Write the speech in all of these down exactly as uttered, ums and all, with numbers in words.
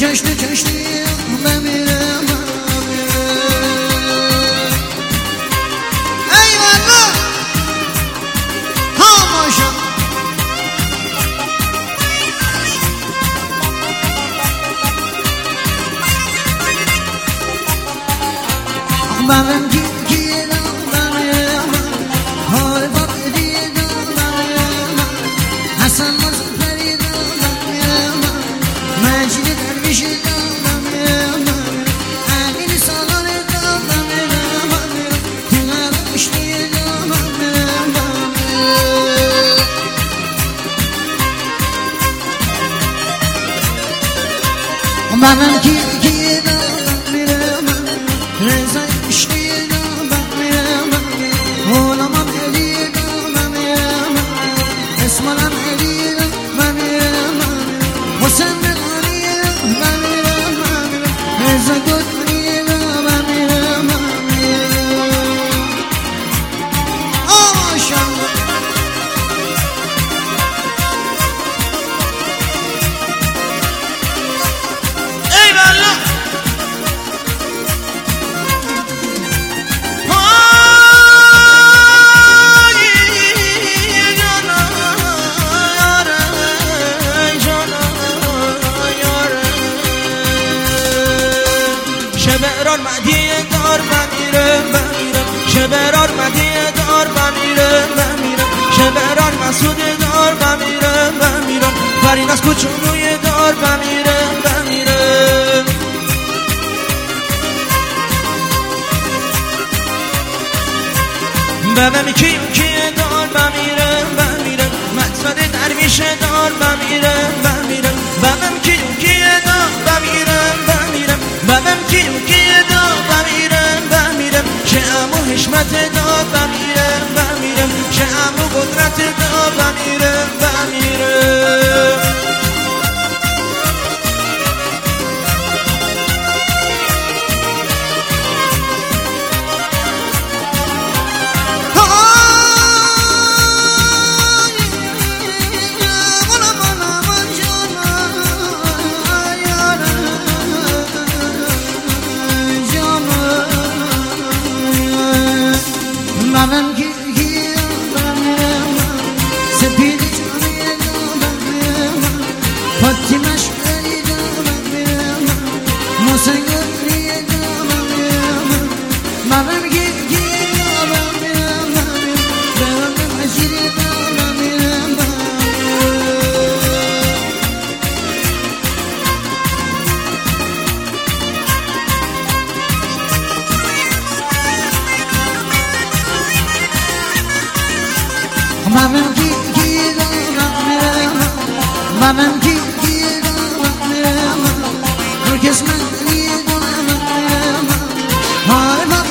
کشتی کشتی بمیرم ای والله ها ماشا بابم کی کی بمیرم های باب دیدم بمیرم حسن مزفری بمیرم مجید درویش بمیرم امین سالار بمیرم تنها کشتی بمیرم بابم کی کی بمیرم رضا کشتی بمیرم غلامم علی بمیرم اسمانم علی بمیرم حسین بغانی بمیرم رضا گلگونی بمیرم آه ماشاءالله ای والله شبران مدیه دار بمیرم بمیرم شبران مدیه دار بمیرم بمیرم شبران مسعود دار بمیرم بمیرم فرین از کوچولوی دار بمیرم بمیرم ببم کیو کیه دار بمیرم بمیرم مقصد درویش دار بمیرم بمیرم ببم کیو کیه دار بمیرم بمیرم ببم کیو کیه دار بمیرم بمیرم چه امو حشمت دار بمیرم بمیرم چه امو قدرت دار بمیرم بمیرم بابم کی کی بمیرم سپید جانی بمیرم فاطمه شکری بمیرم محسن گلی بمیرم بابم کی کی بمیرم بابم مجید بمیرم بابم کی کی بمیرم بابم کی کی بمیرم هرگز من بمیرم های باب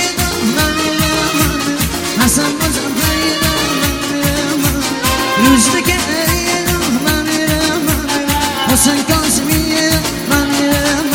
بمیرم حسن مزفری بمیرم روزدک بمیرم حسین قاسمی بمیرم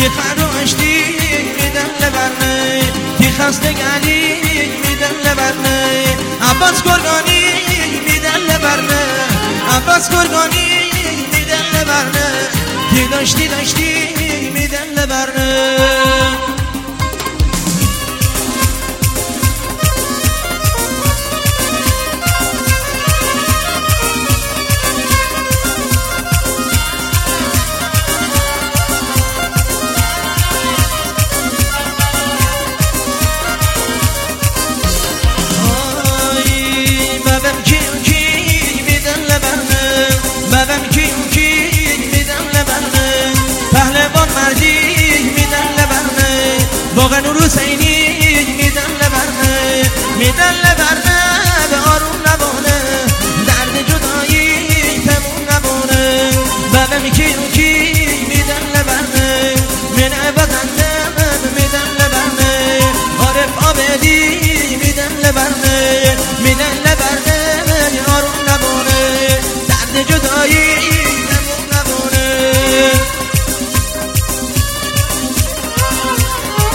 خروشتی میدن لبرنه تی خستگانی میدن لبرنه عباس گرگانی میدن لبرنه عباس گرگانی میدن لبرنه تی داشتی داشتی میدن لبرنه بابم کیم کی میدن لبرنه پهلوان مردی میدن لبرنه باغ نور حسینی میدن لبرنه میدن لبرنه به آروم نبانه درد جدایی تموم نبانه بابم کیم کی میدن لبرنه من عبادندم میدن لبرنه عارف آبدی میدن لبرنه میدن لبرنه آروم نبانه درد جدایی تموم نبانه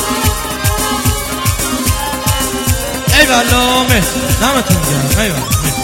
ای والله مهد دمتون گرم ای والله